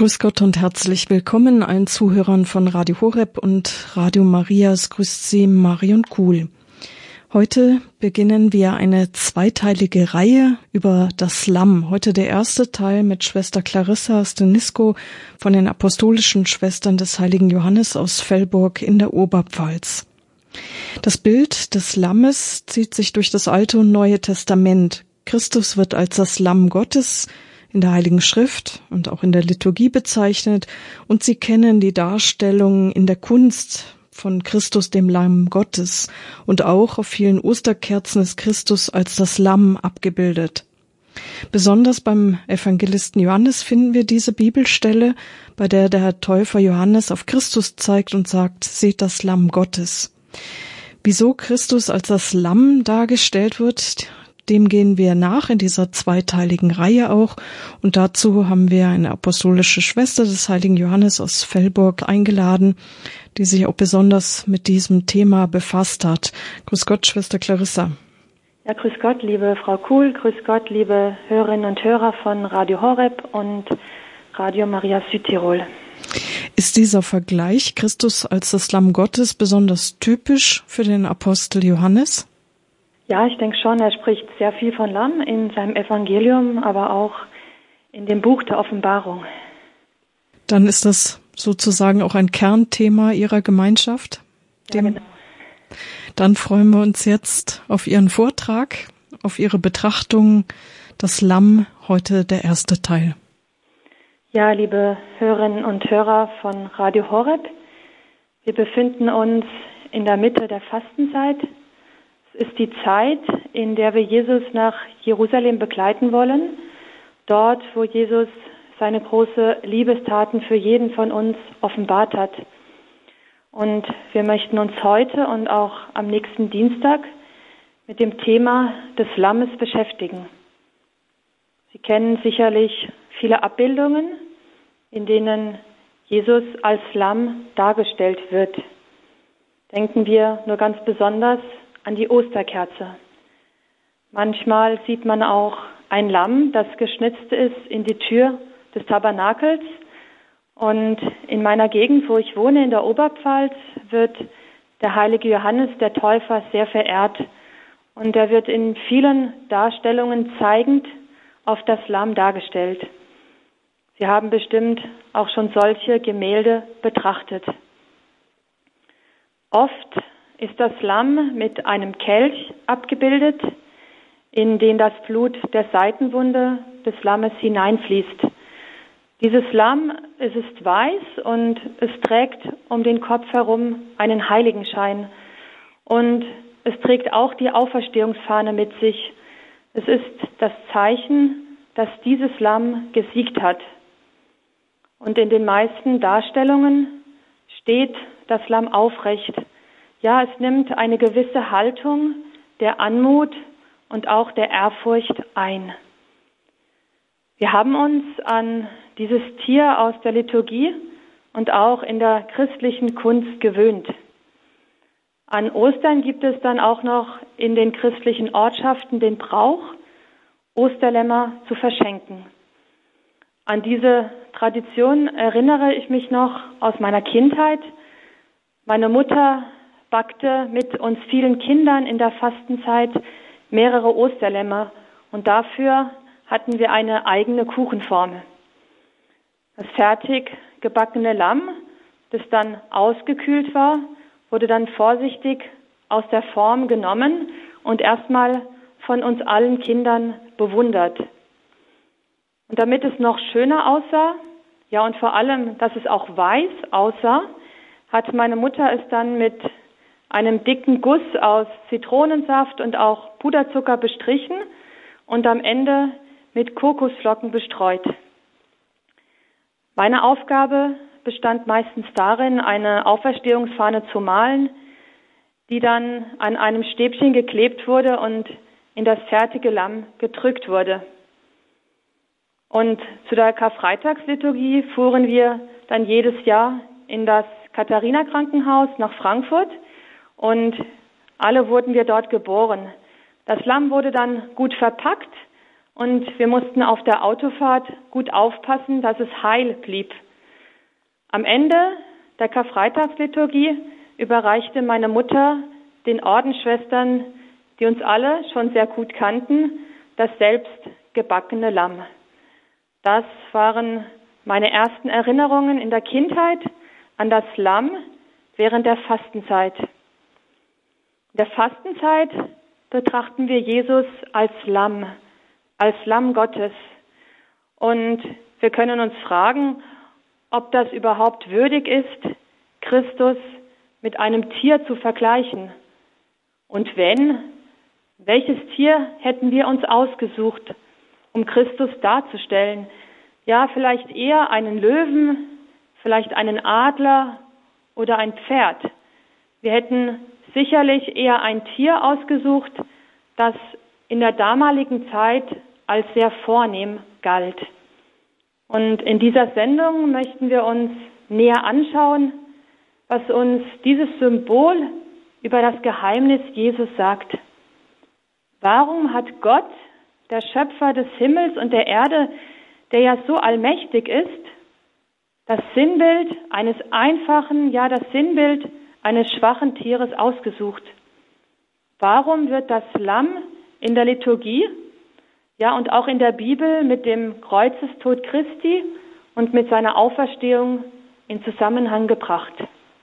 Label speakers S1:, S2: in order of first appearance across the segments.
S1: Grüß Gott und herzlich willkommen allen Zuhörern von Radio Horeb und Radio Maria. Es grüßt Sie Marion Kuhl. Heute beginnen wir eine zweiteilige Reihe über das Lamm. Heute der erste Teil mit Schwester Clarissa Stenisko von den Apostolischen Schwestern des Heiligen Johannes aus Velburg in der Oberpfalz. Das Bild des Lammes zieht sich durch das Alte und Neue Testament. Christus wird als das Lamm Gottes in der Heiligen Schrift und auch in der Liturgie bezeichnet, und Sie kennen die Darstellung in der Kunst von Christus, dem Lamm Gottes, und auch auf vielen Osterkerzen ist Christus als das Lamm abgebildet. Besonders beim Evangelisten Johannes finden wir diese Bibelstelle, bei der der Täufer Johannes auf Christus zeigt und sagt: Seht das Lamm Gottes. Wieso Christus als das Lamm dargestellt wird, dem gehen wir nach in dieser zweiteiligen Reihe auch. Und dazu haben wir eine apostolische Schwester des Heiligen Johannes aus Velburg eingeladen, die sich auch besonders mit diesem Thema befasst hat. Grüß Gott, Schwester Clarissa.
S2: Ja, grüß Gott, liebe Frau Kuhl, grüß Gott, liebe Hörerinnen und Hörer von Radio Horeb und Radio Maria Südtirol.
S1: Ist dieser Vergleich Christus als das Lamm Gottes besonders typisch für den Apostel Johannes?
S2: Ja, ich denke schon, er spricht sehr viel von Lamm in seinem Evangelium, aber auch in dem Buch der Offenbarung.
S1: Dann ist das sozusagen auch ein Kernthema Ihrer Gemeinschaft?
S2: Ja, genau.
S1: Dann freuen wir uns jetzt auf Ihren Vortrag, auf Ihre Betrachtung, das Lamm, heute der erste Teil.
S2: Ja, liebe Hörerinnen und Hörer von Radio Horeb, wir befinden uns in der Mitte der Fastenzeit. Es ist die Zeit, in der wir Jesus nach Jerusalem begleiten wollen, dort, wo Jesus seine große Liebestaten für jeden von uns offenbart hat. Und wir möchten uns heute und auch am nächsten Dienstag mit dem Thema des Lammes beschäftigen. Sie kennen sicherlich viele Abbildungen, in denen Jesus als Lamm dargestellt wird. Denken wir nur ganz besonders an die Osterkerze. Manchmal sieht man auch ein Lamm, das geschnitzt ist in die Tür des Tabernakels. Und in meiner Gegend, wo ich wohne, in der Oberpfalz, wird der heilige Johannes, der Täufer, sehr verehrt. Und er wird in vielen Darstellungen zeigend auf das Lamm dargestellt. Sie haben bestimmt auch schon solche Gemälde betrachtet. Oft ist das Lamm mit einem Kelch abgebildet, in den das Blut der Seitenwunde des Lammes hineinfließt. Dieses Lamm, es ist weiß und es trägt um den Kopf herum einen Heiligenschein. Und es trägt auch die Auferstehungsfahne mit sich. Es ist das Zeichen, dass dieses Lamm gesiegt hat. Und in den meisten Darstellungen steht das Lamm aufrecht. Ja, es nimmt eine gewisse Haltung der Anmut und auch der Ehrfurcht ein. Wir haben uns an dieses Tier aus der Liturgie und auch in der christlichen Kunst gewöhnt. An Ostern gibt es dann auch noch in den christlichen Ortschaften den Brauch, Osterlämmer zu verschenken. An diese Tradition erinnere ich mich noch aus meiner Kindheit. Meine Mutter backte mit uns vielen Kindern in der Fastenzeit mehrere Osterlämmer und dafür hatten wir eine eigene Kuchenform. Das fertig gebackene Lamm, das dann ausgekühlt war, wurde dann vorsichtig aus der Form genommen und erstmal von uns allen Kindern bewundert. Und damit es noch schöner aussah, ja und vor allem, dass es auch weiß aussah, hat meine Mutter es dann mit einem dicken Guss aus Zitronensaft und auch Puderzucker bestrichen und am Ende mit Kokosflocken bestreut. Meine Aufgabe bestand meistens darin, eine Auferstehungsfahne zu malen, die dann an einem Stäbchen geklebt wurde und in das fertige Lamm gedrückt wurde. Und zu der Karfreitagsliturgie fuhren wir dann jedes Jahr in das Katharina-Krankenhaus nach Frankfurt und alle wurden wir dort geboren. Das Lamm wurde dann gut verpackt und wir mussten auf der Autofahrt gut aufpassen, dass es heil blieb. Am Ende der Karfreitagsliturgie überreichte meine Mutter den Ordensschwestern, die uns alle schon sehr gut kannten, das selbst gebackene Lamm. Das waren meine ersten Erinnerungen in der Kindheit an das Lamm während der Fastenzeit. In der Fastenzeit betrachten wir Jesus als Lamm Gottes. Und wir können uns fragen, ob das überhaupt würdig ist, Christus mit einem Tier zu vergleichen. Und wenn, welches Tier hätten wir uns ausgesucht, um Christus darzustellen? Ja, vielleicht eher einen Löwen, vielleicht einen Adler oder ein Pferd. Wir hätten sicherlich eher ein Tier ausgesucht, das in der damaligen Zeit als sehr vornehm galt. Und in dieser Sendung möchten wir uns näher anschauen, was uns dieses Symbol über das Geheimnis Jesus sagt. Warum hat Gott, der Schöpfer des Himmels und der Erde, der ja so allmächtig ist, das Sinnbild eines einfachen, ja das Sinnbild eines schwachen Tieres ausgesucht? Warum wird das Lamm in der Liturgie, ja und auch in der Bibel mit dem Kreuzestod Christi und mit seiner Auferstehung in Zusammenhang gebracht?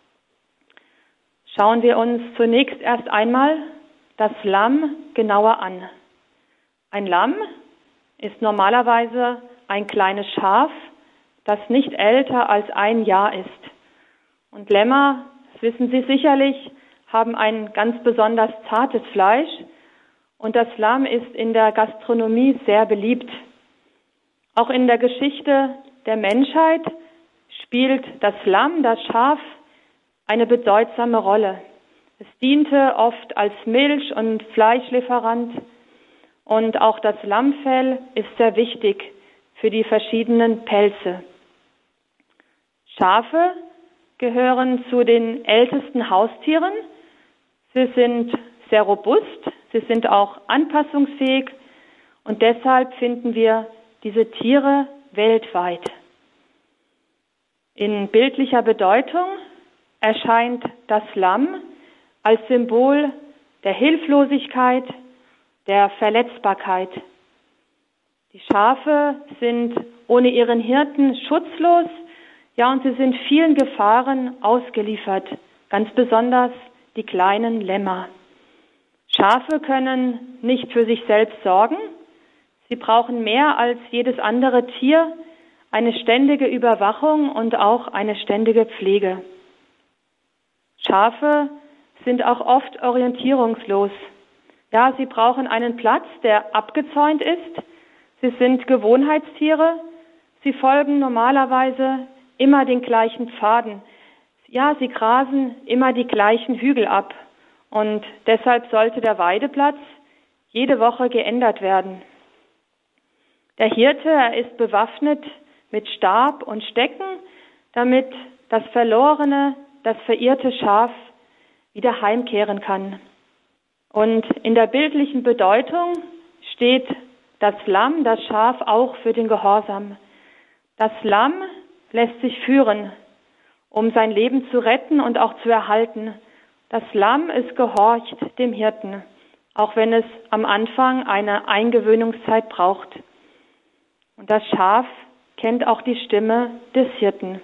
S2: Schauen wir uns zunächst erst einmal das Lamm genauer an. Ein Lamm ist normalerweise ein kleines Schaf, das nicht älter als 1 Jahr ist. Und Lämmer, das wissen Sie sicherlich, haben ein ganz besonders zartes Fleisch und das Lamm ist in der Gastronomie sehr beliebt. Auch in der Geschichte der Menschheit spielt das Lamm, das Schaf, eine bedeutsame Rolle. Es diente oft als Milch- und Fleischlieferant und auch das Lammfell ist sehr wichtig für die verschiedenen Pelze. Schafe gehören zu den ältesten Haustieren. Sie sind sehr robust, sie sind auch anpassungsfähig und deshalb finden wir diese Tiere weltweit. In bildlicher Bedeutung erscheint das Lamm als Symbol der Hilflosigkeit, der Verletzbarkeit. Die Schafe sind ohne ihren Hirten schutzlos, ja, und sie sind vielen Gefahren ausgeliefert, ganz besonders die kleinen Lämmer. Schafe können nicht für sich selbst sorgen. Sie brauchen mehr als jedes andere Tier eine ständige Überwachung und auch eine ständige Pflege. Schafe sind auch oft orientierungslos. Ja, sie brauchen einen Platz, der abgezäunt ist. Sie sind Gewohnheitstiere. Sie folgen normalerweise immer den gleichen Pfaden. Ja, sie grasen immer die gleichen Hügel ab. Und deshalb sollte der Weideplatz jede Woche geändert werden. Der Hirte, er ist bewaffnet mit Stab und Stecken, damit das verlorene, das verirrte Schaf wieder heimkehren kann. Und in der bildlichen Bedeutung steht das Lamm, das Schaf auch für den Gehorsam. Das Lamm lässt sich führen, um sein Leben zu retten und auch zu erhalten. Das Lamm, es gehorcht dem Hirten, auch wenn es am Anfang eine Eingewöhnungszeit braucht. Und das Schaf kennt auch die Stimme des Hirten.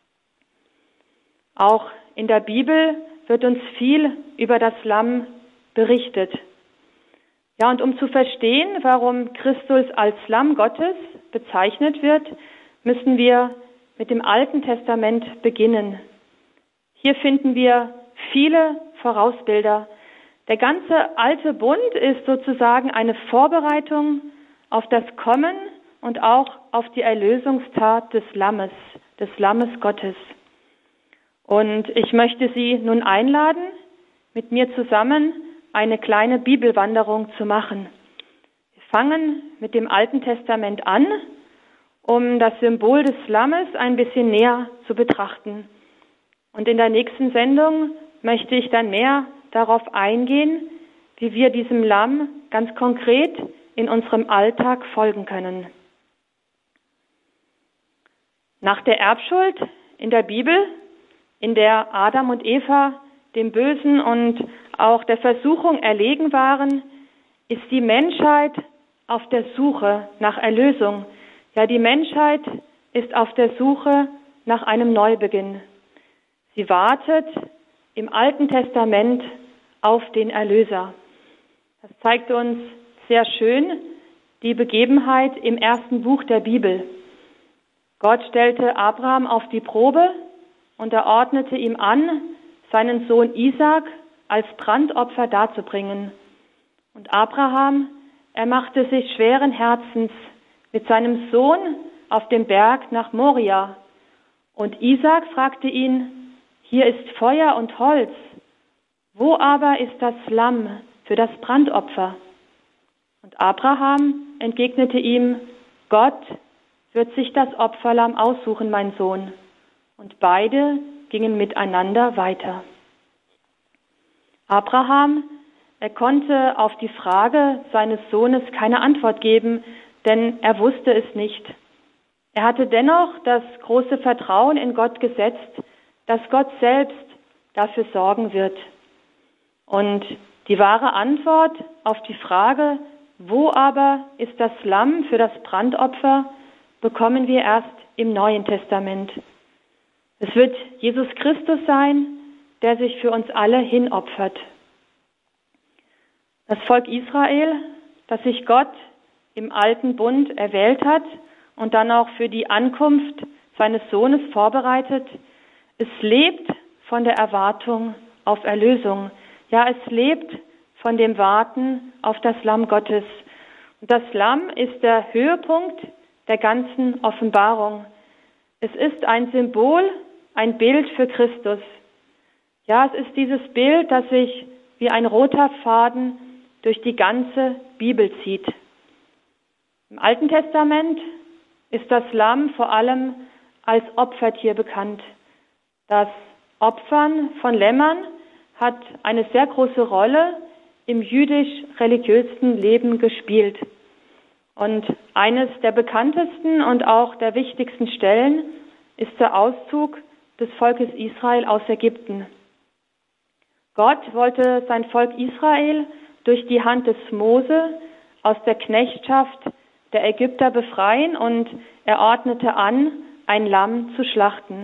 S2: Auch in der Bibel wird uns viel über das Lamm berichtet. Ja, und um zu verstehen, warum Christus als Lamm Gottes bezeichnet wird, müssen wir mit dem Alten Testament beginnen. Hier finden wir viele Vorausbilder. Der ganze alte Bund ist sozusagen eine Vorbereitung auf das Kommen und auch auf die Erlösungstat des Lammes Gottes. Und ich möchte Sie nun einladen, mit mir zusammen eine kleine Bibelwanderung zu machen. Wir fangen mit dem Alten Testament an, um das Symbol des Lammes ein bisschen näher zu betrachten. Und in der nächsten Sendung möchte ich dann mehr darauf eingehen, wie wir diesem Lamm ganz konkret in unserem Alltag folgen können. Nach der Erbschuld in der Bibel, in der Adam und Eva dem Bösen und auch der Versuchung erlegen waren, ist die Menschheit auf der Suche nach Erlösung. Ja, die Menschheit ist auf der Suche nach einem Neubeginn. Sie wartet im Alten Testament auf den Erlöser. Das zeigt uns sehr schön die Begebenheit im ersten Buch der Bibel. Gott stellte Abraham auf die Probe und er ordnete ihm an, seinen Sohn Isaak als Brandopfer darzubringen. Und Abraham, er machte sich schweren Herzens mit seinem Sohn auf dem Berg nach Moria. Und Isaak fragte ihn, hier ist Feuer und Holz, wo aber ist das Lamm für das Brandopfer? Und Abraham entgegnete ihm, Gott wird sich das Opferlamm aussuchen, mein Sohn. Und beide gingen miteinander weiter. Abraham, er konnte auf die Frage seines Sohnes keine Antwort geben, denn er wusste es nicht. Er hatte dennoch das große Vertrauen in Gott gesetzt, dass Gott selbst dafür sorgen wird. Und die wahre Antwort auf die Frage, wo aber ist das Lamm für das Brandopfer, bekommen wir erst im Neuen Testament. Es wird Jesus Christus sein, der sich für uns alle hinopfert. Das Volk Israel, das sich Gott im alten Bund erwählt hat und dann auch für die Ankunft seines Sohnes vorbereitet, es lebt von der Erwartung auf Erlösung. Ja, es lebt von dem Warten auf das Lamm Gottes. Und das Lamm ist der Höhepunkt der ganzen Offenbarung. Es ist ein Symbol, ein Bild für Christus. Ja, es ist dieses Bild, das sich wie ein roter Faden durch die ganze Bibel zieht. Im Alten Testament ist das Lamm vor allem als Opfertier bekannt. Das Opfern von Lämmern hat eine sehr große Rolle im jüdisch-religiösen Leben gespielt. Und eines der bekanntesten und auch der wichtigsten Stellen ist der Auszug des Volkes Israel aus Ägypten. Gott wollte sein Volk Israel durch die Hand des Mose aus der Knechtschaft der Ägypter befreien und er ordnete an, ein Lamm zu schlachten.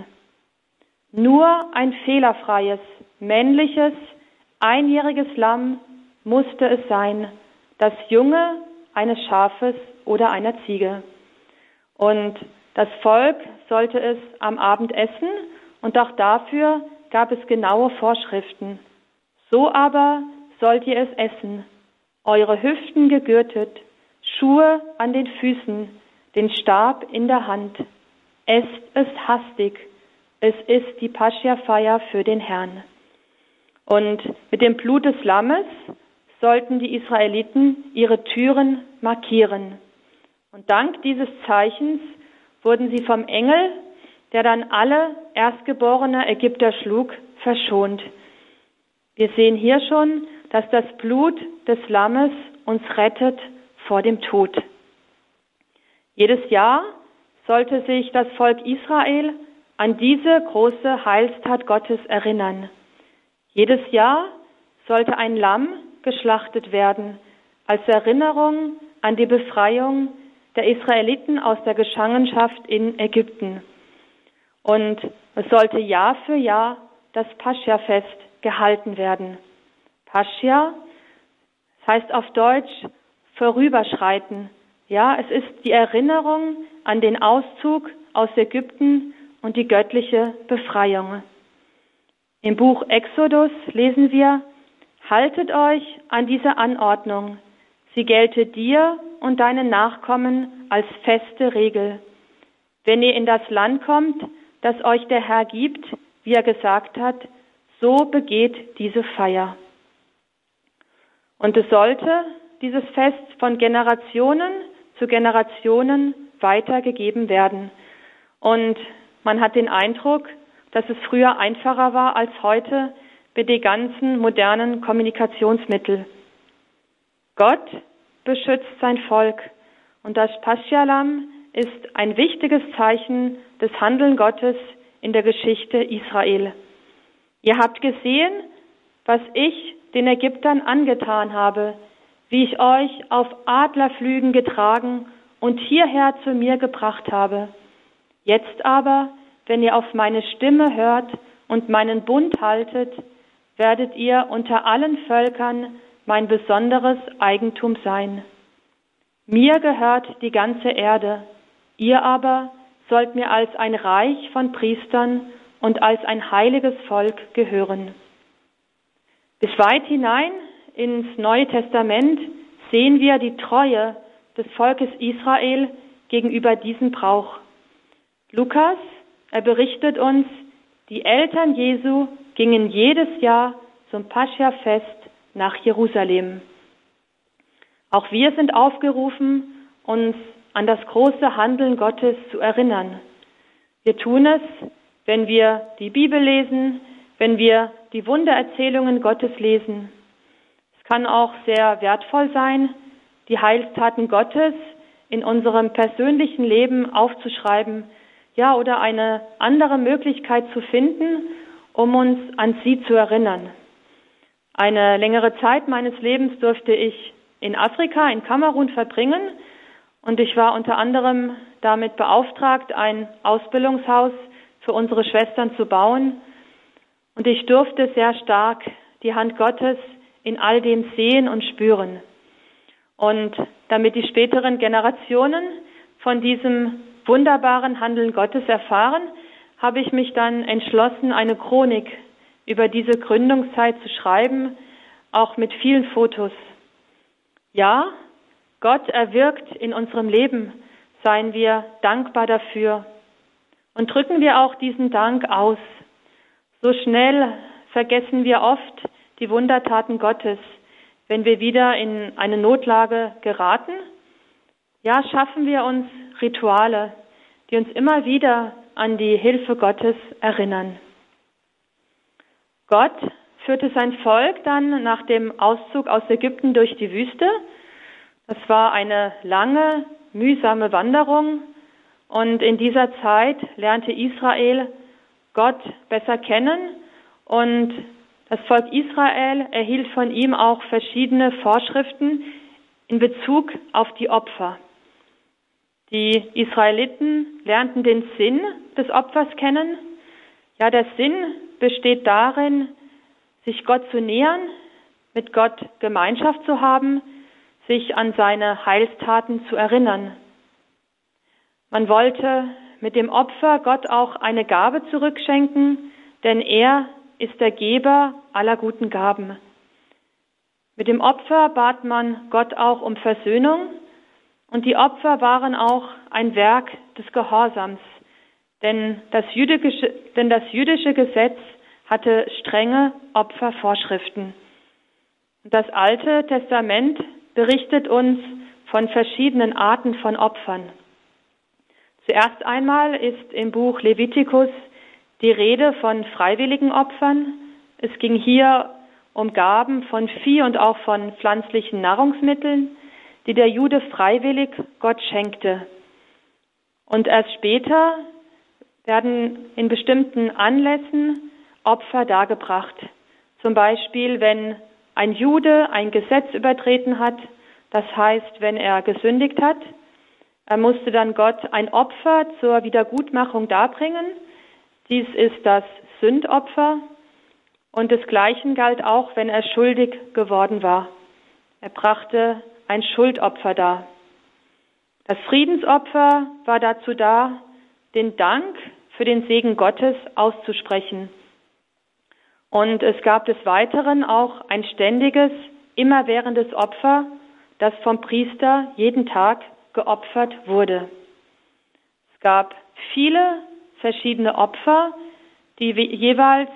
S2: Nur ein fehlerfreies, männliches, einjähriges Lamm musste es sein, das Junge eines Schafes oder einer Ziege. Und das Volk sollte es am Abend essen und auch dafür gab es genaue Vorschriften. So aber sollt ihr es essen, eure Hüften gegürtet, Schuhe an den Füßen, den Stab in der Hand. Esst es hastig, es ist die Paschia-Feier für den Herrn. Und mit dem Blut des Lammes sollten die Israeliten ihre Türen markieren. Und dank dieses Zeichens wurden sie vom Engel, der dann alle erstgeborene Ägypter schlug, verschont. Wir sehen hier schon, dass das Blut des Lammes uns rettet vor dem Tod. Jedes Jahr sollte sich das Volk Israel an diese große Heilstat Gottes erinnern. Jedes Jahr sollte ein Lamm geschlachtet werden, als Erinnerung an die Befreiung der Israeliten aus der Gefangenschaft in Ägypten. Und es sollte Jahr für Jahr das Paschia-Fest gehalten werden. Paschia, das heißt auf Deutsch vorüberschreiten. Ja, es ist die Erinnerung an den Auszug aus Ägypten und die göttliche Befreiung. Im Buch Exodus lesen wir, haltet euch an diese Anordnung. Sie gelte dir und deinen Nachkommen als feste Regel. Wenn ihr in das Land kommt, das euch der Herr gibt, wie er gesagt hat, so begeht diese Feier. Und es sollte dieses Fest von Generationen zu Generationen weitergegeben werden. Und man hat den Eindruck, dass es früher einfacher war als heute mit den ganzen modernen Kommunikationsmitteln. Gott beschützt sein Volk. Und das Paschalamm ist ein wichtiges Zeichen des Handelns Gottes in der Geschichte Israel. Ihr habt gesehen, was ich den Ägyptern angetan habe, wie ich euch auf Adlerflügen getragen und hierher zu mir gebracht habe. Jetzt aber, wenn ihr auf meine Stimme hört und meinen Bund haltet, werdet ihr unter allen Völkern mein besonderes Eigentum sein. Mir gehört die ganze Erde, ihr aber sollt mir als ein Reich von Priestern und als ein heiliges Volk gehören. Bis weit hinein ins Neue Testament sehen wir die Treue des Volkes Israel gegenüber diesem Brauch. Lukas, er berichtet uns, die Eltern Jesu gingen jedes Jahr zum Pascha-Fest nach Jerusalem. Auch wir sind aufgerufen, uns an das große Handeln Gottes zu erinnern. Wir tun es, wenn wir die Bibel lesen, wenn wir die Wundererzählungen Gottes lesen. Es kann auch sehr wertvoll sein, die Heilstaten Gottes in unserem persönlichen Leben aufzuschreiben, ja, oder eine andere Möglichkeit zu finden, um uns an sie zu erinnern. Eine längere Zeit meines Lebens durfte ich in Afrika, in Kamerun verbringen, und ich war unter anderem damit beauftragt, ein Ausbildungshaus für unsere Schwestern zu bauen. Und ich durfte sehr stark die Hand Gottes in all dem sehen und spüren. Und damit die späteren Generationen von diesem wunderbaren Handeln Gottes erfahren, habe ich mich dann entschlossen, eine Chronik über diese Gründungszeit zu schreiben, auch mit vielen Fotos. Ja, Gott erwirkt in unserem Leben, seien wir dankbar dafür und drücken wir auch diesen Dank aus. So schnell vergessen wir oft die Wundertaten Gottes, wenn wir wieder in eine Notlage geraten. Ja, schaffen wir uns Rituale, die uns immer wieder an die Hilfe Gottes erinnern. Gott führte sein Volk dann nach dem Auszug aus Ägypten durch die Wüste. Das war eine lange, mühsame Wanderung, und in dieser Zeit lernte Israel Gott besser kennen, und das Volk Israel erhielt von ihm auch verschiedene Vorschriften in Bezug auf die Opfer. Die Israeliten lernten den Sinn des Opfers kennen. Ja, der Sinn besteht darin, sich Gott zu nähern, mit Gott Gemeinschaft zu haben, sich an seine Heilstaten zu erinnern. Man wollte mit dem Opfer Gott auch eine Gabe zurückschenken, denn er ist der Geber aller guten Gaben. Mit dem Opfer bat man Gott auch um Versöhnung, und die Opfer waren auch ein Werk des Gehorsams, denn das jüdische Gesetz hatte strenge Opfervorschriften. Das Alte Testament berichtet uns von verschiedenen Arten von Opfern. Zuerst einmal ist im Buch Levitikus die Rede von freiwilligen Opfern. Es ging hier um Gaben von Vieh und auch von pflanzlichen Nahrungsmitteln, die der Jude freiwillig Gott schenkte. Und erst später werden in bestimmten Anlässen Opfer dargebracht. Zum Beispiel, wenn ein Jude ein Gesetz übertreten hat, das heißt, wenn er gesündigt hat, er musste dann Gott ein Opfer zur Wiedergutmachung darbringen. Dies ist das Sündopfer, und desgleichen galt auch, wenn er schuldig geworden war. Er brachte ein Schuldopfer dar. Das Friedensopfer war dazu da, den Dank für den Segen Gottes auszusprechen. Und es gab des Weiteren auch ein ständiges, immerwährendes Opfer, das vom Priester jeden Tag geopfert wurde. Es gab viele verschiedene Opfer, die jeweils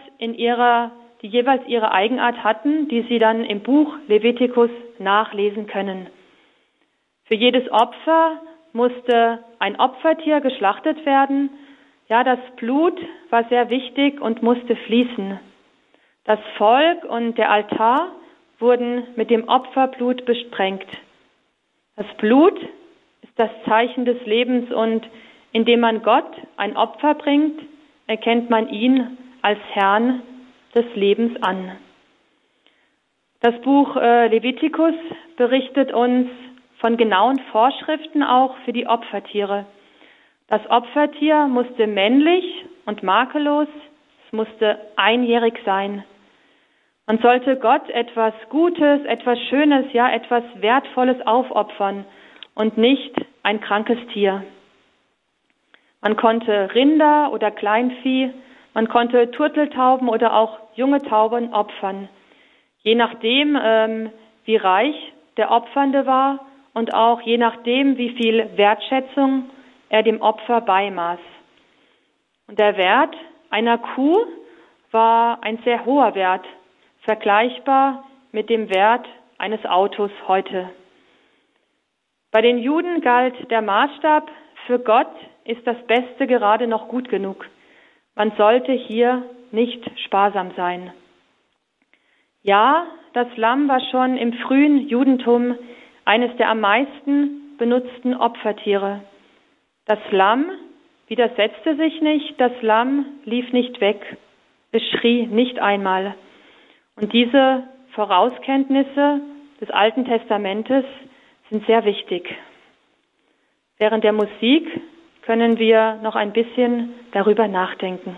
S2: ihre Eigenart hatten, die Sie dann im Buch Levitikus nachlesen können. Für jedes Opfer musste ein Opfertier geschlachtet werden. Ja, das Blut war sehr wichtig und musste fließen. Das Volk und der Altar wurden mit dem Opferblut besprengt. Das Blut ist das Zeichen des Lebens und indem man Gott ein Opfer bringt, erkennt man ihn als Herrn des Lebens an. Das Buch Levitikus berichtet uns von genauen Vorschriften auch für die Opfertiere. Das Opfertier musste männlich und makellos, es musste einjährig sein. Man sollte Gott etwas Gutes, etwas Schönes, ja etwas Wertvolles aufopfern und nicht ein krankes Tier. Man konnte Rinder oder Kleinvieh, man konnte Turteltauben oder auch junge Tauben opfern, je nachdem, wie reich der Opfernde war und auch je nachdem, wie viel Wertschätzung er dem Opfer beimaß. Und der Wert einer Kuh war ein sehr hoher Wert, vergleichbar mit dem Wert eines Autos heute. Bei den Juden galt der Maßstab, für Gott ist das Beste gerade noch gut genug. Man sollte hier nicht sparsam sein. Ja, das Lamm war schon im frühen Judentum eines der am meisten benutzten Opfertiere. Das Lamm widersetzte sich nicht, das Lamm lief nicht weg, es schrie nicht einmal. Und diese Vorauskenntnisse des Alten Testamentes sind sehr wichtig. Während der Musik können wir noch ein bisschen darüber nachdenken.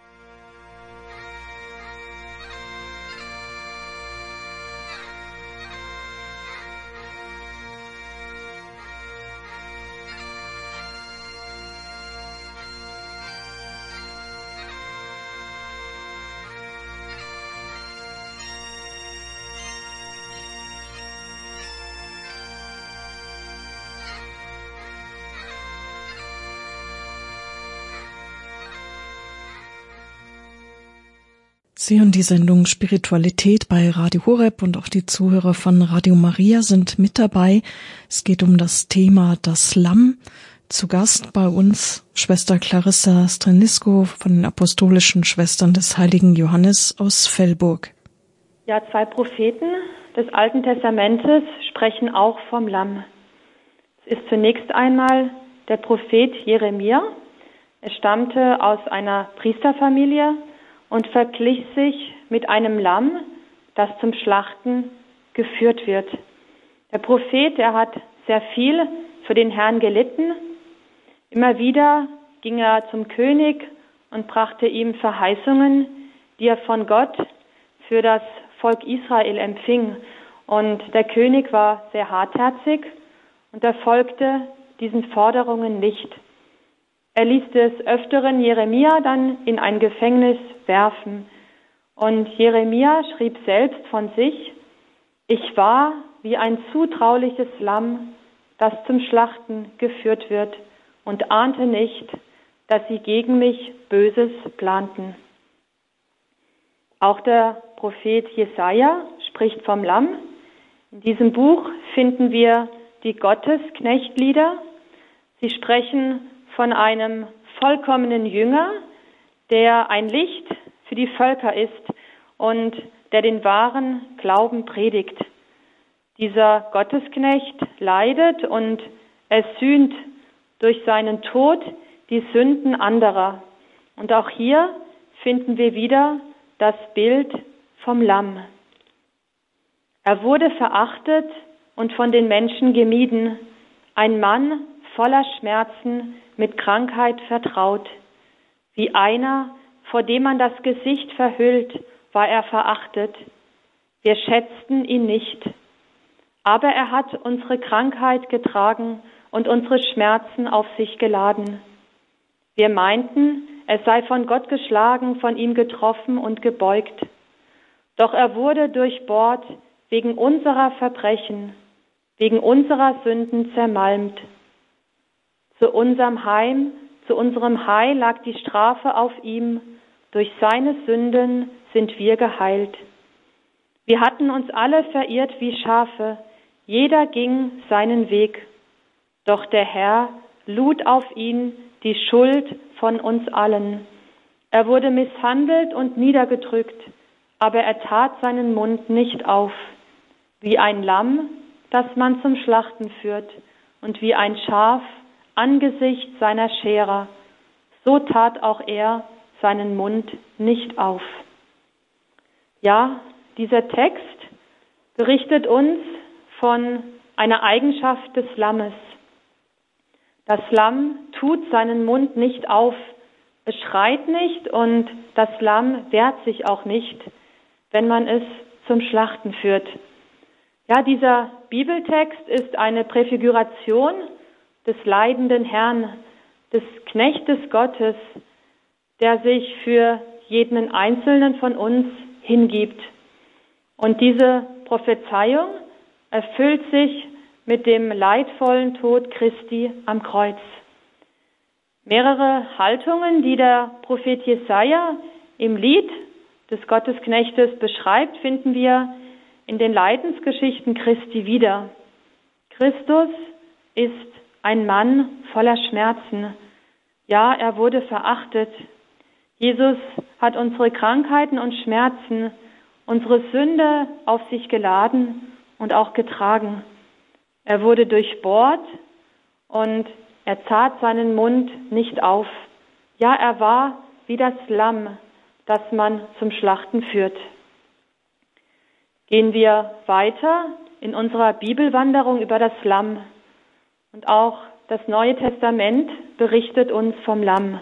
S1: Sie und die Sendung Spiritualität bei Radio Horeb und auch die Zuhörer von Radio Maria sind mit dabei. Es geht um das Thema das Lamm. Zu Gast bei uns Schwester Clarissa Strenisko von den Apostolischen Schwestern des Heiligen Johannes aus Velburg.
S2: Ja, 2 Propheten des Alten Testamentes sprechen auch vom Lamm. Es ist zunächst einmal der Prophet Jeremia. Er stammte aus einer Priesterfamilie und verglich sich mit einem Lamm, das zum Schlachten geführt wird. Der Prophet, er hat sehr viel für den Herrn gelitten. Immer wieder ging er zum König und brachte ihm Verheißungen, die er von Gott für das Volk Israel empfing. Und der König war sehr hartherzig und er folgte diesen Forderungen nicht. Er ließ des Öfteren Jeremia dann in ein Gefängnis werfen. Und Jeremia schrieb selbst von sich: Ich war wie ein zutrauliches Lamm, das zum Schlachten geführt wird, und ahnte nicht, dass sie gegen mich Böses planten. Auch der Prophet Jesaja spricht vom Lamm. In diesem Buch finden wir die Gottesknechtlieder. Sie sprechen von einem vollkommenen Jünger, der ein Licht für die Völker ist und der den wahren Glauben predigt. Dieser Gottesknecht leidet und er sühnt durch seinen Tod die Sünden anderer. Und auch hier finden wir wieder das Bild vom Lamm. Er wurde verachtet und von den Menschen gemieden, ein Mann voller Schmerzen, mit Krankheit vertraut. Wie einer, vor dem man das Gesicht verhüllt, war er verachtet. Wir schätzten ihn nicht. Aber er hat unsere Krankheit getragen und unsere Schmerzen auf sich geladen. Wir meinten, er sei von Gott geschlagen, von ihm getroffen und gebeugt. Doch er wurde durchbohrt wegen unserer Verbrechen, wegen unserer Sünden zermalmt. Zu unserem Heil lag die Strafe auf ihm, durch seine Sünden sind wir geheilt. Wir hatten uns alle verirrt wie Schafe, jeder ging seinen Weg. Doch der Herr lud auf ihn die Schuld von uns allen. Er wurde misshandelt und niedergedrückt, aber er tat seinen Mund nicht auf. Wie ein Lamm das man zum Schlachten führt, und wie ein Schaf angesichts seiner Scherer, so tat auch er seinen Mund nicht auf. Ja, dieser Text berichtet uns von einer Eigenschaft des Lammes. Das Lamm tut seinen Mund nicht auf, es schreit nicht und das Lamm wehrt sich auch nicht, wenn man es zum Schlachten führt. Ja, dieser Bibeltext ist eine Präfiguration des leidenden Herrn, des Knechtes Gottes, der sich für jeden Einzelnen von uns hingibt. Und diese Prophezeiung erfüllt sich mit dem leidvollen Tod Christi am Kreuz. Mehrere Haltungen, die der Prophet Jesaja im Lied des Gottesknechtes beschreibt, finden wir in den Leidensgeschichten Christi wieder. Christus ist ein Mann voller Schmerzen. Ja, er wurde verachtet. Jesus hat unsere Krankheiten und Schmerzen, unsere Sünde auf sich geladen und auch getragen. Er wurde durchbohrt und er tat seinen Mund nicht auf. Ja, er war wie das Lamm, das man zum Schlachten führt. Gehen wir weiter in unserer Bibelwanderung über das Lamm. Und auch das Neue Testament berichtet uns vom Lamm.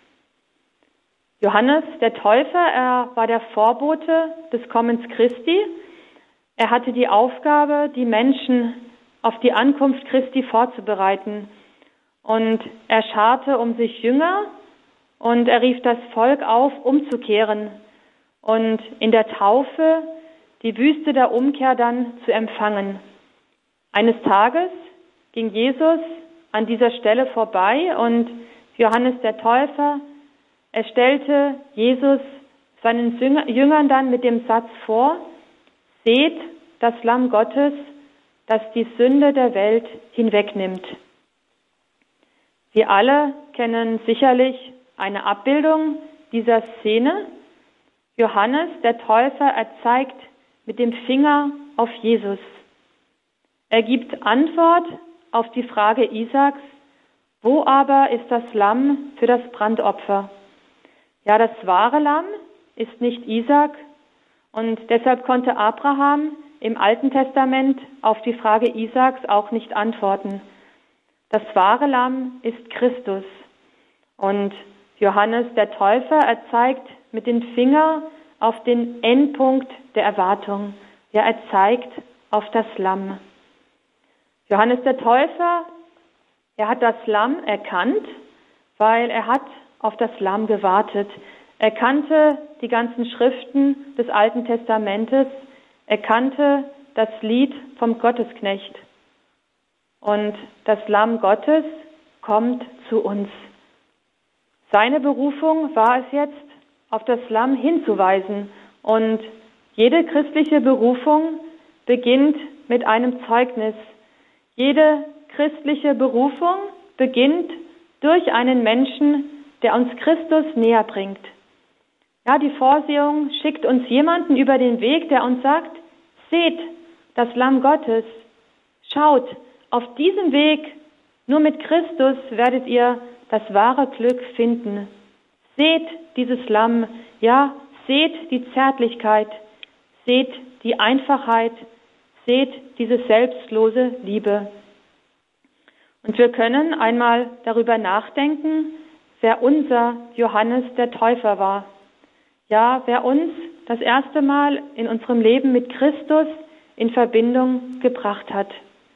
S2: Johannes der Täufer, er war der Vorbote des Kommens Christi. Er hatte die Aufgabe, die Menschen auf die Ankunft Christi vorzubereiten. Und er scharte um sich Jünger und er rief das Volk auf, umzukehren und in der Taufe die Wüste der Umkehr dann zu empfangen. Eines Tages ging Jesus an dieser Stelle vorbei und Johannes der Täufer, er stellte Jesus seinen Jüngern dann mit dem Satz vor: Seht das Lamm Gottes, das die Sünde der Welt hinwegnimmt. Wir alle kennen sicherlich eine Abbildung dieser Szene. Johannes der Täufer, er zeigt mit dem Finger auf Jesus. Er gibt Antwort auf die Frage Isaaks: Wo aber ist das Lamm für das Brandopfer? Ja, das wahre Lamm ist nicht Isaak und deshalb konnte Abraham im Alten Testament auf die Frage Isaaks auch nicht antworten. Das wahre Lamm ist Christus. Und Johannes der Täufer, er zeigt mit dem Finger auf den Endpunkt der Erwartung. Ja, er zeigt auf das Lamm. Johannes der Täufer, er hat das Lamm erkannt, weil er hat auf das Lamm gewartet. Er kannte die ganzen Schriften des Alten Testamentes. Er kannte das Lied vom Gottesknecht. Und das Lamm Gottes kommt zu uns. Seine Berufung war es jetzt, auf das Lamm hinzuweisen. Und jede christliche Berufung beginnt mit einem Zeugnis. Jede christliche Berufung beginnt durch einen Menschen, der uns Christus näher bringt. Ja, die Vorsehung schickt uns jemanden über den Weg, der uns sagt: Seht das Lamm Gottes, schaut, auf diesem Weg, nur mit Christus werdet ihr das wahre Glück finden. Seht dieses Lamm, ja, seht die Zärtlichkeit, seht die Einfachheit, seht diese selbstlose Liebe. Und wir können einmal darüber nachdenken, wer unser Johannes der Täufer war. Ja, wer uns das erste Mal in unserem Leben mit Christus in Verbindung gebracht hat.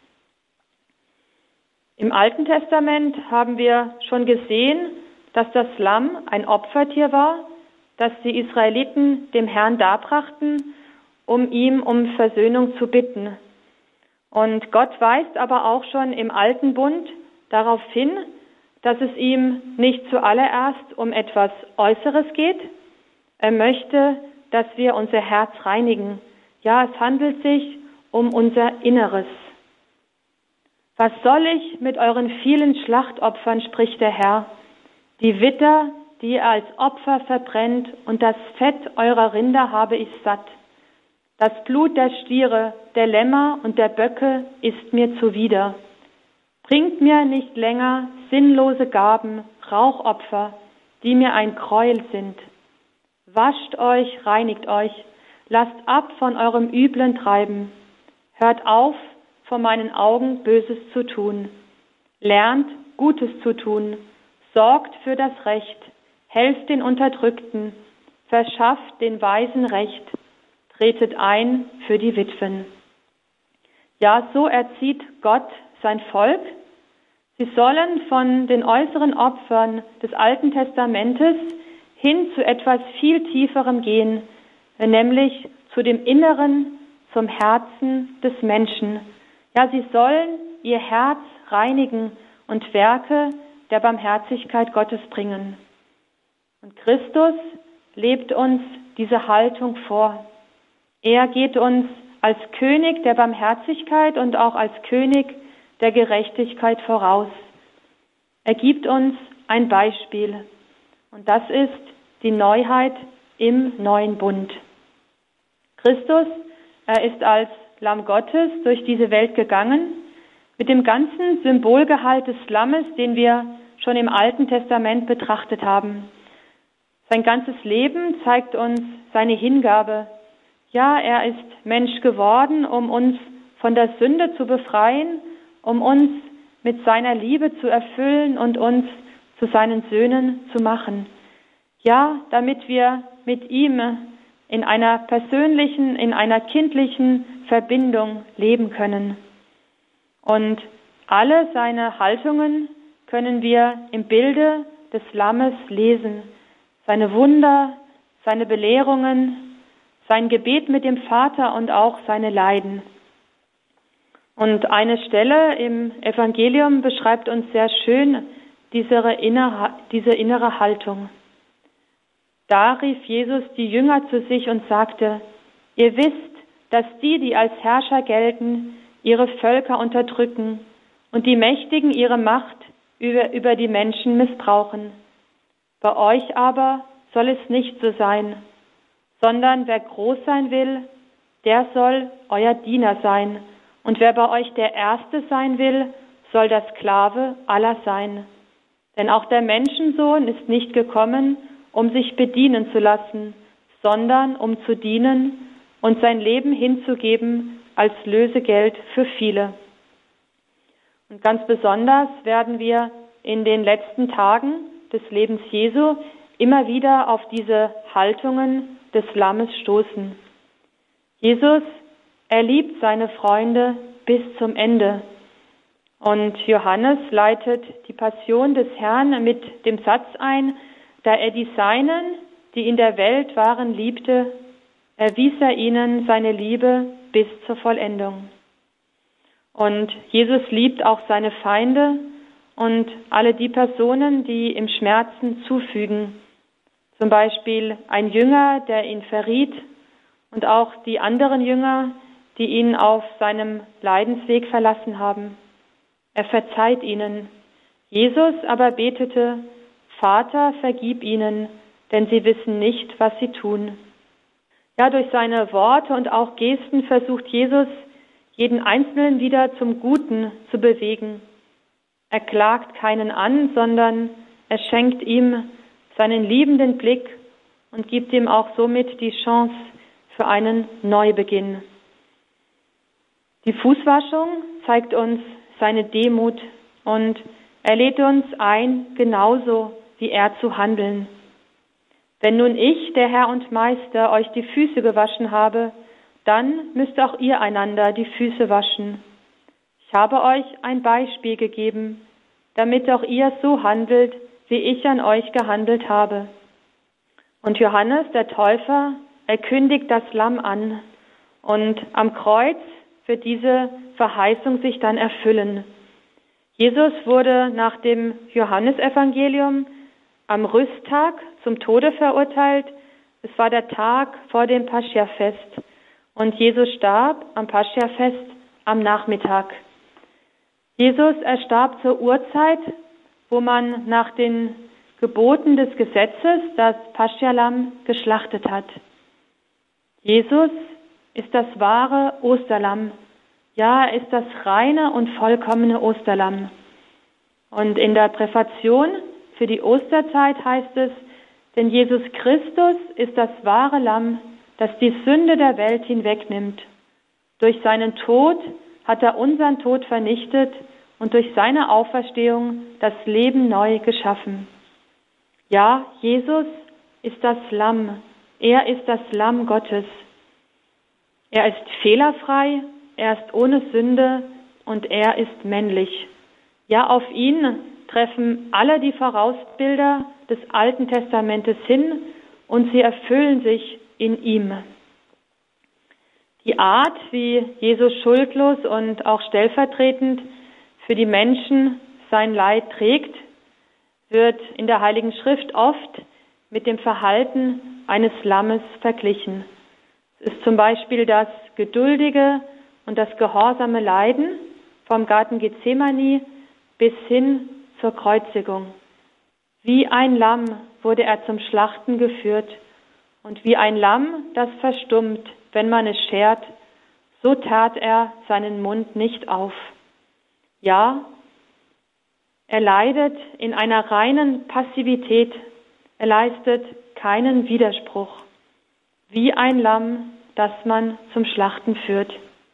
S2: Im Alten Testament haben wir schon gesehen, dass das Lamm ein Opfertier war, das die Israeliten dem Herrn darbrachten, um ihm um Versöhnung zu bitten. Und Gott weist aber auch schon im Alten Bund darauf hin, dass es ihm nicht zuallererst um etwas Äußeres geht. Er möchte, dass wir unser Herz reinigen. Ja, es handelt sich um unser Inneres. Was soll ich mit euren vielen Schlachtopfern, spricht der Herr, die Widder, die ihr als Opfer verbrennt, und das Fett eurer Rinder habe ich satt. Das Blut der Stiere, der Lämmer und der Böcke ist mir zuwider. Bringt mir nicht länger sinnlose Gaben, Rauchopfer, die mir ein Gräuel sind. Wascht euch, reinigt euch, lasst ab von eurem üblen Treiben. Hört auf, vor meinen Augen Böses zu tun. Lernt, Gutes zu tun, sorgt für das Recht, helft den Unterdrückten, verschafft den Weisen Recht, tretet ein für die Witwen. Ja, so erzieht Gott sein Volk. Sie sollen von den äußeren Opfern des Alten Testamentes hin zu etwas viel Tieferem gehen, nämlich zu dem Inneren, zum Herzen des Menschen. Ja, sie sollen ihr Herz reinigen und Werke der Barmherzigkeit Gottes bringen. Und Christus lebt uns diese Haltung vor. Er geht uns als König der Barmherzigkeit und auch als König der Gerechtigkeit voraus. Er gibt uns ein Beispiel. Und das ist die Neuheit im neuen Bund. Christus, er ist als Lamm Gottes durch diese Welt gegangen, mit dem ganzen Symbolgehalt des Lammes, den wir schon im Alten Testament betrachtet haben. Sein ganzes Leben zeigt uns seine Hingabe. Ja, er ist Mensch geworden, um uns von der Sünde zu befreien, um uns mit seiner Liebe zu erfüllen und uns zu seinen Söhnen zu machen. Ja, damit wir mit ihm in einer persönlichen, in einer kindlichen Verbindung leben können. Und alle seine Haltungen können wir im Bilde des Lammes lesen. Seine Wunder, seine Belehrungen, sein Gebet mit dem Vater und auch seine Leiden. Und eine Stelle im Evangelium beschreibt uns sehr schön diese innere Haltung. Da rief Jesus die Jünger zu sich und sagte: Ihr wisst, dass die als Herrscher gelten, ihre Völker unterdrücken und die Mächtigen ihre Macht über die Menschen missbrauchen. Bei euch aber soll es nicht so sein, sondern wer groß sein will, der soll euer Diener sein. Und wer bei euch der Erste sein will, soll der Sklave aller sein. Denn auch der Menschensohn ist nicht gekommen, um sich bedienen zu lassen, sondern um zu dienen und sein Leben hinzugeben als Lösegeld für viele. Und ganz besonders werden wir in den letzten Tagen des Lebens Jesu immer wieder auf diese Haltungen des Lammes stoßen. Jesus, er liebt seine Freunde bis zum Ende. Und Johannes leitet die Passion des Herrn mit dem Satz ein: Da er die Seinen, die in der Welt waren, liebte, erwies er ihnen seine Liebe bis zur Vollendung. Und Jesus liebt auch seine Feinde und alle die Personen, die ihm Schmerzen zufügen. Zum Beispiel ein Jünger, der ihn verriet, und auch die anderen Jünger, die ihn auf seinem Leidensweg verlassen haben. Er verzeiht ihnen. Jesus aber betete: Vater, vergib ihnen, denn sie wissen nicht, was sie tun. Ja, durch seine Worte und auch Gesten versucht Jesus, jeden Einzelnen wieder zum Guten zu bewegen. Er klagt keinen an, sondern er schenkt ihm seinen liebenden Blick und gibt ihm auch somit die Chance für einen Neubeginn. Die Fußwaschung zeigt uns seine Demut und er lädt uns ein, genauso wie er zu handeln. Wenn nun ich, der Herr und Meister, euch die Füße gewaschen habe, dann müsst auch ihr einander die Füße waschen. Ich habe euch ein Beispiel gegeben, damit auch ihr so handelt, wie ich an euch gehandelt habe. Und Johannes, der Täufer, er kündigt das Lamm an und am Kreuz wird diese Verheißung sich dann erfüllen. Jesus wurde nach dem Johannesevangelium am Rüsttag zum Tode verurteilt. Es war der Tag vor dem Pascha-Fest und Jesus starb am Pascha-Fest am Nachmittag. Jesus, er starb zur Uhrzeit, wo man nach den Geboten des Gesetzes das Pascha-Lamm geschlachtet hat. Jesus, ist das wahre Osterlamm. Ja, er ist das reine und vollkommene Osterlamm. Und in der Präfation für die Osterzeit heißt es, denn Jesus Christus ist das wahre Lamm, das die Sünde der Welt hinwegnimmt. Durch seinen Tod hat er unseren Tod vernichtet und durch seine Auferstehung das Leben neu geschaffen. Ja, Jesus ist das Lamm. Er ist das Lamm Gottes. Er ist fehlerfrei, er ist ohne Sünde und er ist männlich. Ja, auf ihn treffen alle die Vorausbilder des Alten Testamentes hin und sie erfüllen sich in ihm. Die Art, wie Jesus schuldlos und auch stellvertretend für die Menschen sein Leid trägt, wird in der Heiligen Schrift oft mit dem Verhalten eines Lammes verglichen. Es ist zum Beispiel das geduldige und das gehorsame Leiden vom Garten Gethsemane bis hin zur Kreuzigung. Wie ein Lamm wurde er zum Schlachten geführt und wie ein Lamm, das verstummt, wenn man es schert, so tat er seinen Mund nicht auf. Ja, er leidet in einer reinen Passivität, er leistet keinen Widerspruch, wie ein Lamm, das man zum Schlachten führt.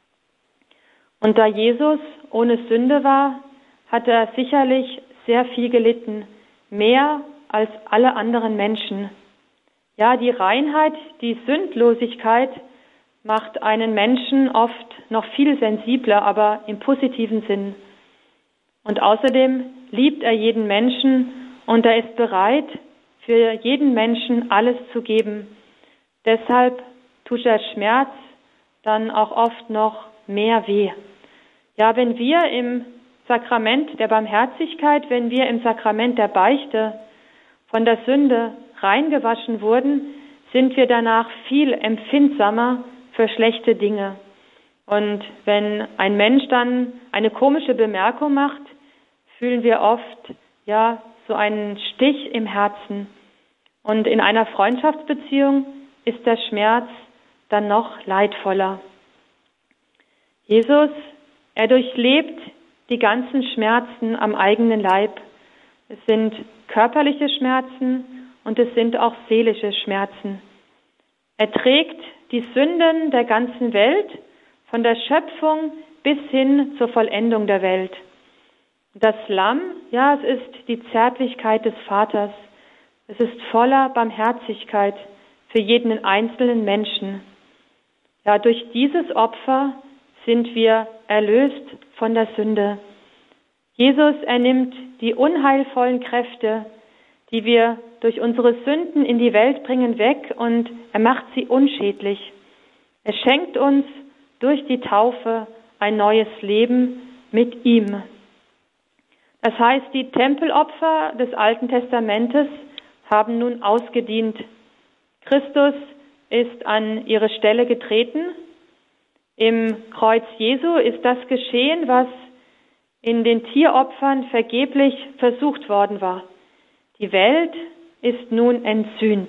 S2: Und da Jesus ohne Sünde war, hat er sicherlich sehr viel gelitten, mehr als alle anderen Menschen. Ja, die Reinheit, die Sündlosigkeit macht einen Menschen oft noch viel sensibler, aber im positiven Sinn. Und außerdem liebt er jeden Menschen und er ist bereit, für jeden Menschen alles zu geben. Deshalb tut der Schmerz dann auch oft noch mehr weh. Ja, wenn wir im Sakrament der Barmherzigkeit, wenn wir im Sakrament der Beichte von der Sünde reingewaschen wurden, sind wir danach viel empfindsamer für schlechte Dinge. Und wenn ein Mensch dann eine komische Bemerkung macht, fühlen wir oft ja so einen Stich im Herzen. Und in einer Freundschaftsbeziehung ist der Schmerz dann noch leidvoller. Jesus, er durchlebt die ganzen Schmerzen am eigenen Leib. Es sind körperliche Schmerzen und es sind auch seelische Schmerzen. Er trägt die Sünden der ganzen Welt, von der Schöpfung bis hin zur Vollendung der Welt. Das Lamm, ja, es ist die Zärtlichkeit des Vaters. Es ist voller Barmherzigkeit für jeden einzelnen Menschen. Ja, durch dieses Opfer sind wir erlöst von der Sünde. Jesus, er nimmt die unheilvollen Kräfte, die wir durch unsere Sünden in die Welt bringen, weg und er macht sie unschädlich. Er schenkt uns durch die Taufe ein neues Leben mit ihm. Das heißt, die Tempelopfer des Alten Testamentes haben nun ausgedient. Christus ist an ihre Stelle getreten. Im Kreuz Jesu ist das geschehen, was in den Tieropfern vergeblich versucht worden war. Die Welt ist nun entsühnt.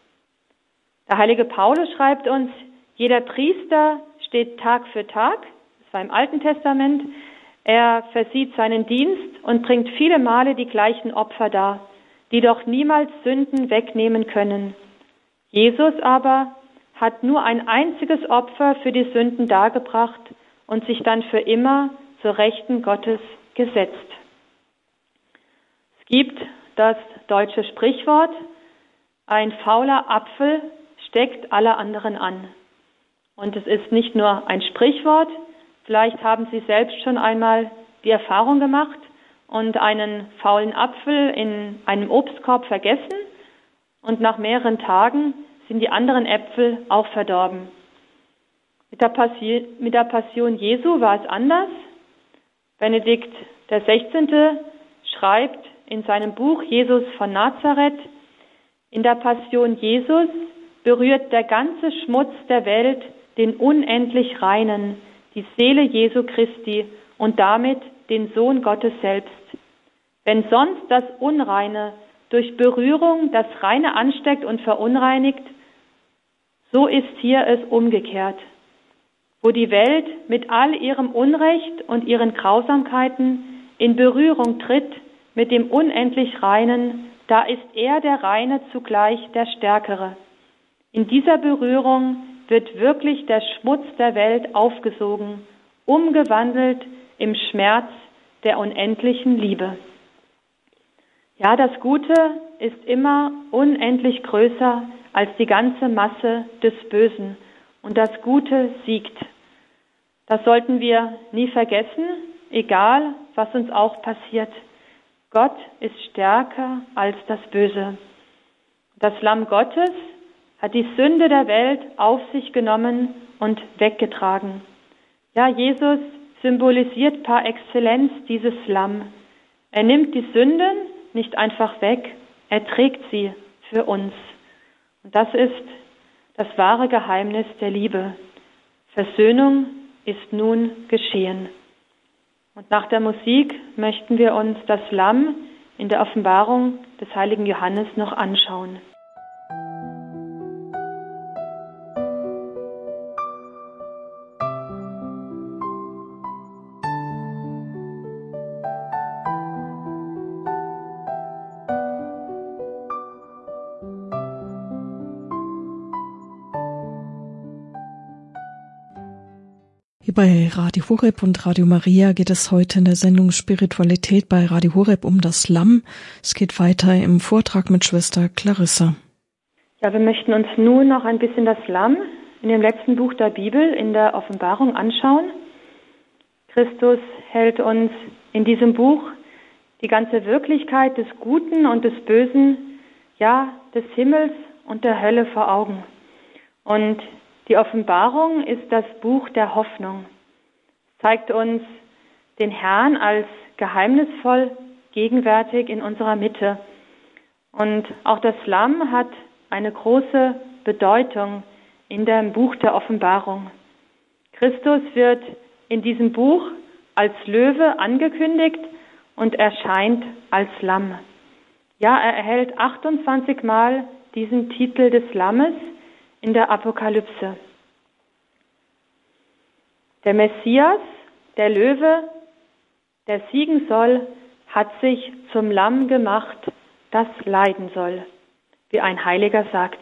S2: Der heilige Paulus schreibt uns, jeder Priester steht Tag für Tag, das war im Alten Testament, er versieht seinen Dienst und bringt viele Male die gleichen Opfer dar, die doch niemals Sünden wegnehmen können. Jesus aber hat nur ein einziges Opfer für die Sünden dargebracht und sich dann für immer zur Rechten Gottes gesetzt. Es gibt das deutsche Sprichwort, ein fauler Apfel steckt alle anderen an. Und es ist nicht nur ein Sprichwort, vielleicht haben Sie selbst schon einmal die Erfahrung gemacht und einen faulen Apfel in einem Obstkorb vergessen und nach mehreren Tagen sind die anderen Äpfel auch verdorben. Mit der Passion Jesu war es anders. Benedikt XVI. Schreibt in seinem Buch Jesus von Nazareth, in der Passion Jesus berührt der ganze Schmutz der Welt den unendlich Reinen, die Seele Jesu Christi und damit den Sohn Gottes selbst. Wenn sonst das Unreine durch Berührung das Reine ansteckt und verunreinigt, so ist hier es umgekehrt. wo die Welt mit all ihrem Unrecht und ihren Grausamkeiten in Berührung tritt mit dem unendlich Reinen, da ist er, der Reine, zugleich der Stärkere. In dieser Berührung wird wirklich der Schmutz der Welt aufgesogen, umgewandelt im Schmerz der unendlichen Liebe. Ja, das Gute ist immer unendlich größer als die ganze Masse des Bösen und das Gute siegt. Das sollten wir nie vergessen, egal was uns auch passiert. Gott ist stärker als das Böse. Das Lamm Gottes hat die Sünde der Welt auf sich genommen und weggetragen. Ja, Jesus symbolisiert par excellence dieses Lamm. Er nimmt die Sünden nicht einfach weg, er trägt sie für uns. Und das ist das wahre Geheimnis der Liebe. Versöhnung ist nun geschehen. Und nach der Musik möchten wir uns das Lamm in der Offenbarung des heiligen Johannes noch anschauen.
S1: Hier bei Radio Horeb und Radio Maria geht es heute in der Sendung Spiritualität bei Radio Horeb um das Lamm. Es geht weiter im Vortrag mit Schwester Clarissa.
S2: Ja, wir möchten uns nun noch ein bisschen das Lamm in dem letzten Buch der Bibel, in der Offenbarung, anschauen. Christus hält uns in diesem Buch die ganze Wirklichkeit des Guten und des Bösen, ja, des Himmels und der Hölle vor Augen. Und die Offenbarung ist das Buch der Hoffnung. Es zeigt uns den Herrn als geheimnisvoll gegenwärtig in unserer Mitte. Und auch das Lamm hat eine große Bedeutung in dem Buch der Offenbarung. Christus wird in diesem Buch als Löwe angekündigt und erscheint als Lamm. Ja, er erhält 28 Mal diesen Titel des Lammes in der Apokalypse. Der Messias, der Löwe, der siegen soll, hat sich zum Lamm gemacht, das leiden soll, wie ein Heiliger sagt.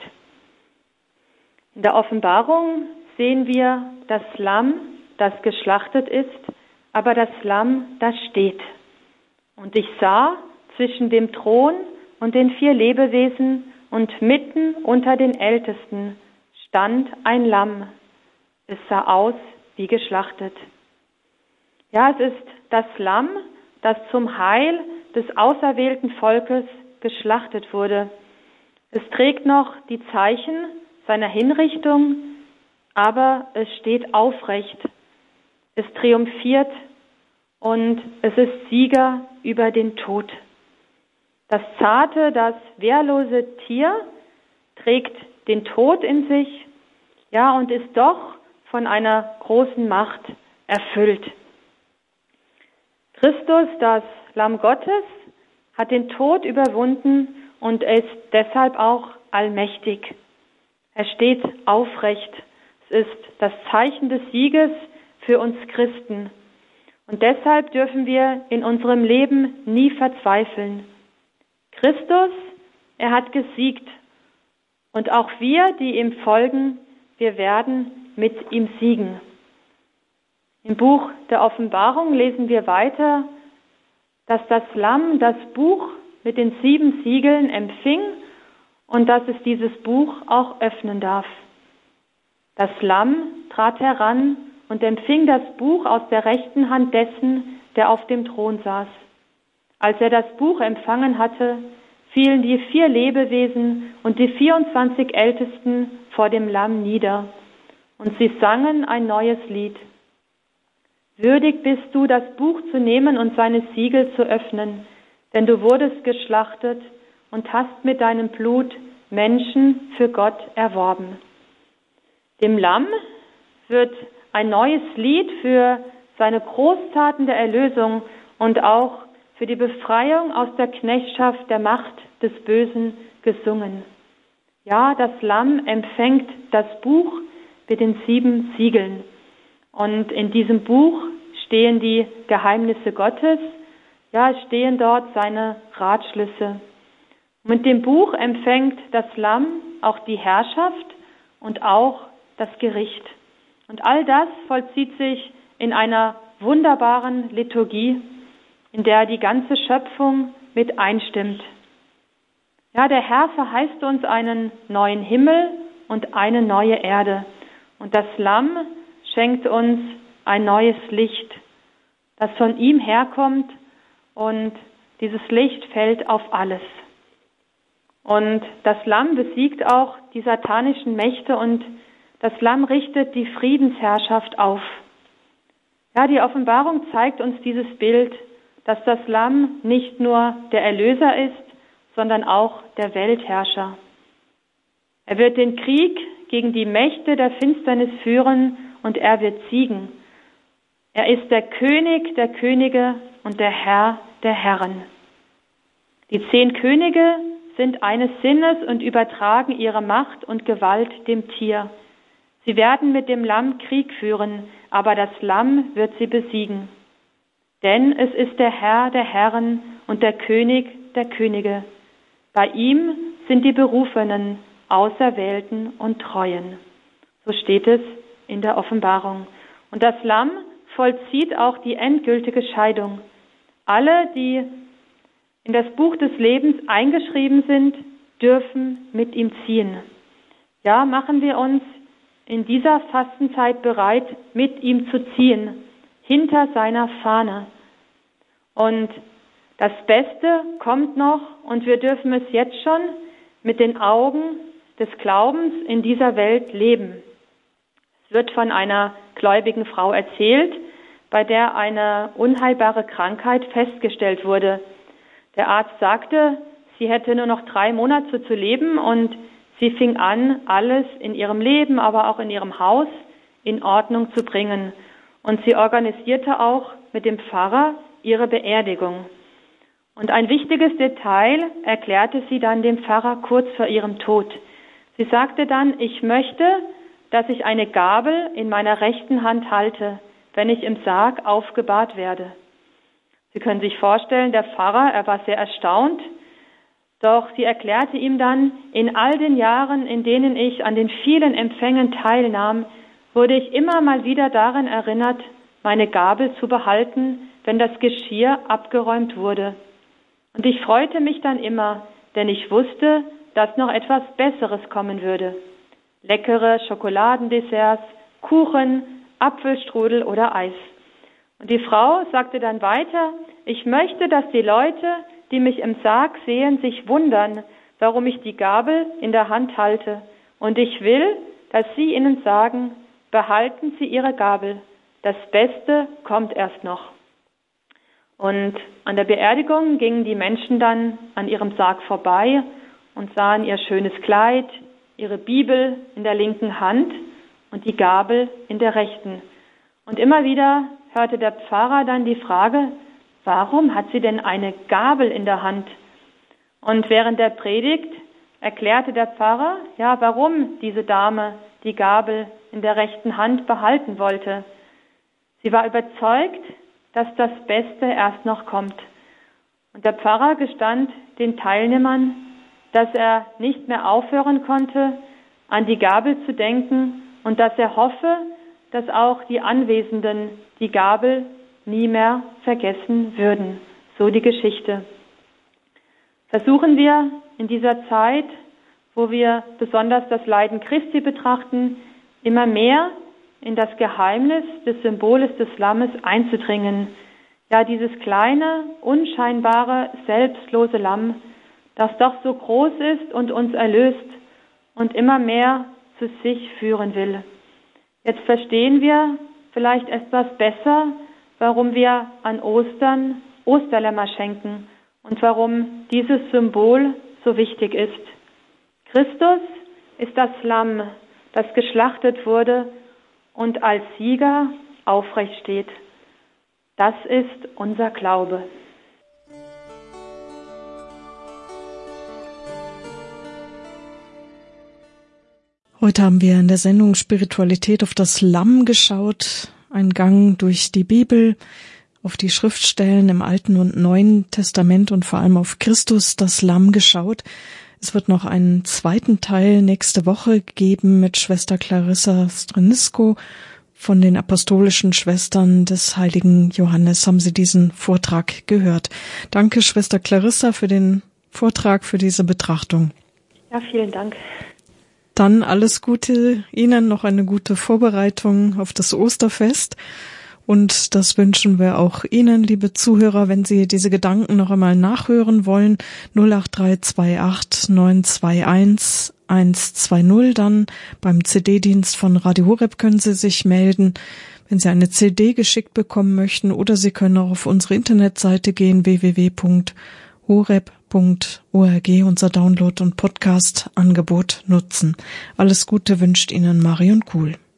S2: In der Offenbarung sehen wir das Lamm, das geschlachtet ist, aber das Lamm, das steht. Und ich sah zwischen dem Thron und den 4 Lebewesen und mitten unter den Ältesten stand ein Lamm. Es sah aus wie geschlachtet. Ja, es ist das Lamm, das zum Heil des auserwählten Volkes geschlachtet wurde. Es trägt noch die Zeichen seiner Hinrichtung, aber es steht aufrecht. Es triumphiert und es ist Sieger über den Tod. Das zarte, das wehrlose Tier trägt den Tod in sich, ja, und ist doch von einer großen Macht erfüllt. Christus, das Lamm Gottes, hat den Tod überwunden und ist deshalb auch allmächtig. Er steht aufrecht. Es ist das Zeichen des Sieges für uns Christen. Und deshalb dürfen wir in unserem Leben nie verzweifeln. Christus, er hat gesiegt. Und auch wir, die ihm folgen, wir werden mit ihm siegen. Im Buch der Offenbarung lesen wir weiter, dass das Lamm das Buch mit den 7 Siegeln empfing und dass es dieses Buch auch öffnen darf. Das Lamm trat heran und empfing das Buch aus der rechten Hand dessen, der auf dem Thron saß. Als er das Buch empfangen hatte, fielen die 4 Lebewesen und die 24 Ältesten vor dem Lamm nieder, und sie sangen ein neues Lied. Würdig bist du, das Buch zu nehmen und seine Siegel zu öffnen, denn du wurdest geschlachtet und hast mit deinem Blut Menschen für Gott erworben. Dem Lamm wird ein neues Lied für seine Großtaten der Erlösung und auch für die Befreiung aus der Knechtschaft der Macht des Bösen gesungen. Ja, das Lamm empfängt das Buch mit den 7 Siegeln. Und in diesem Buch stehen die Geheimnisse Gottes, ja, es stehen dort seine Ratschlüsse. Mit dem Buch empfängt das Lamm auch die Herrschaft und auch das Gericht. Und all das vollzieht sich in einer wunderbaren Liturgie, in der die ganze Schöpfung mit einstimmt. Ja, der Herr verheißt uns einen neuen Himmel und eine neue Erde. Und das Lamm schenkt uns ein neues Licht, das von ihm herkommt, und dieses Licht fällt auf alles. Und das Lamm besiegt auch die satanischen Mächte und das Lamm richtet die Friedensherrschaft auf. Ja, die Offenbarung zeigt uns dieses Bild, dass das Lamm nicht nur der Erlöser ist, sondern auch der Weltherrscher. Er wird den Krieg gegen die Mächte der Finsternis führen und er wird siegen. Er ist der König der Könige und der Herr der Herren. Die 10 Könige sind eines Sinnes und übertragen ihre Macht und Gewalt dem Tier. Sie werden mit dem Lamm Krieg führen, aber das Lamm wird sie besiegen. Denn es ist der Herr der Herren und der König der Könige. Bei ihm sind die Berufenen, Auserwählten und Treuen. So steht es in der Offenbarung. Und das Lamm vollzieht auch die endgültige Scheidung. Alle, die in das Buch des Lebens eingeschrieben sind, dürfen mit ihm ziehen. Ja, machen wir uns in dieser Fastenzeit bereit, mit ihm zu ziehen, hinter seiner Fahne. Und das Beste kommt noch und wir dürfen es jetzt schon mit den Augen des Glaubens in dieser Welt leben. Es wird von einer gläubigen Frau erzählt, bei der eine unheilbare Krankheit festgestellt wurde. Der Arzt sagte, sie hätte nur noch 3 Monate zu leben und sie fing an, alles in ihrem Leben, aber auch in ihrem Haus in Ordnung zu bringen. Und sie organisierte auch mit dem Pfarrer ihre Beerdigung. Und ein wichtiges Detail erklärte sie dann dem Pfarrer kurz vor ihrem Tod. Sie sagte dann, ich möchte, dass ich eine Gabel in meiner rechten Hand halte, wenn ich im Sarg aufgebahrt werde. Sie können sich vorstellen, der Pfarrer, er war sehr erstaunt, doch sie erklärte ihm dann, in all den Jahren, in denen ich an den vielen Empfängen teilnahm, wurde ich immer mal wieder daran erinnert, meine Gabel zu behalten, wenn das Geschirr abgeräumt wurde. Und ich freute mich dann immer, denn ich wusste, dass noch etwas Besseres kommen würde. Leckere Schokoladendesserts, Kuchen, Apfelstrudel oder Eis. Und die Frau sagte dann weiter, ich möchte, dass die Leute, die mich im Sarg sehen, sich wundern, warum ich die Gabel in der Hand halte. Und ich will, dass sie ihnen sagen, behalten Sie Ihre Gabel. Das Beste kommt erst noch. Und an der Beerdigung gingen die Menschen dann an ihrem Sarg vorbei und sahen ihr schönes Kleid, ihre Bibel in der linken Hand und die Gabel in der rechten. Und immer wieder hörte der Pfarrer dann die Frage, warum hat sie denn eine Gabel in der Hand? Und während der Predigt erklärte der Pfarrer, ja, warum diese Dame die Gabel in der rechten Hand behalten wollte. Sie war überzeugt, dass das Beste erst noch kommt. Und der Pfarrer gestand den Teilnehmern, dass er nicht mehr aufhören konnte, an die Gabel zu denken und dass er hoffe, dass auch die Anwesenden die Gabel nie mehr vergessen würden. So die Geschichte. Versuchen wir in dieser Zeit, wo wir besonders das Leiden Christi betrachten, immer mehr in das Geheimnis des Symboles des Lammes einzudringen. Ja, dieses kleine, unscheinbare, selbstlose Lamm, das doch so groß ist und uns erlöst und immer mehr zu sich führen will. Jetzt verstehen wir vielleicht etwas besser, warum wir an Ostern Osterlämmer schenken und warum dieses Symbol so wichtig ist. Christus ist das Lamm, das geschlachtet wurde und als Sieger aufrecht steht. Das ist unser Glaube.
S1: Heute haben wir in der Sendung Spiritualität auf das Lamm geschaut, ein Gang durch die Bibel, auf die Schriftstellen im Alten und Neuen Testament und vor allem auf Christus, das Lamm, geschaut. Es wird noch einen zweiten Teil nächste Woche geben mit Schwester Clarissa Strenisko von den apostolischen Schwestern des heiligen Johannes. Haben Sie diesen Vortrag gehört? Danke, Schwester Clarissa, für den Vortrag, für diese Betrachtung.
S2: Ja, vielen Dank.
S1: Dann alles Gute Ihnen, noch eine gute Vorbereitung auf das Osterfest. Und das wünschen wir auch Ihnen, liebe Zuhörer, wenn Sie diese Gedanken noch einmal nachhören wollen. 08328 921 120, dann beim CD-Dienst von Radio Horeb können Sie sich melden, wenn Sie eine CD geschickt bekommen möchten, oder Sie können auch auf unsere Internetseite gehen, www.horeb.org, unser Download- und Podcast-Angebot nutzen. Alles Gute wünscht Ihnen Marion Kuhl.